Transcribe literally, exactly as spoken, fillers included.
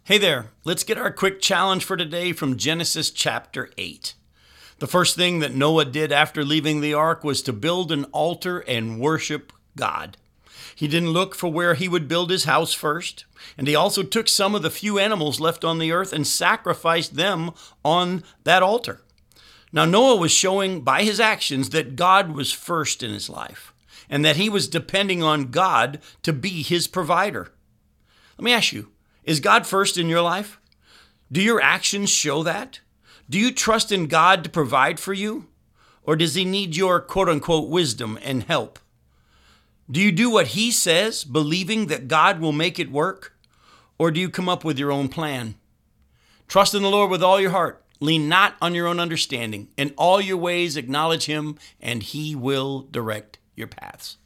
Hey there, let's get our quick challenge for today from Genesis chapter eight. The first thing that Noah did after leaving the ark was to build an altar and worship God. He didn't look for where he would build his house first, and he also took some of the few animals left on the earth and sacrificed them on that altar. Now, Noah was showing by his actions that God was first in his life, and that he was depending on God to be his provider. Let me ask you, is God first in your life? Do your actions show that? Do you trust in God to provide for you? Or does he need your quote-unquote wisdom and help? Do you do what he says, believing that God will make it work? Or do you come up with your own plan? Trust in the Lord with all your heart. Lean not on your own understanding. In all your ways acknowledge him, and he will direct your paths.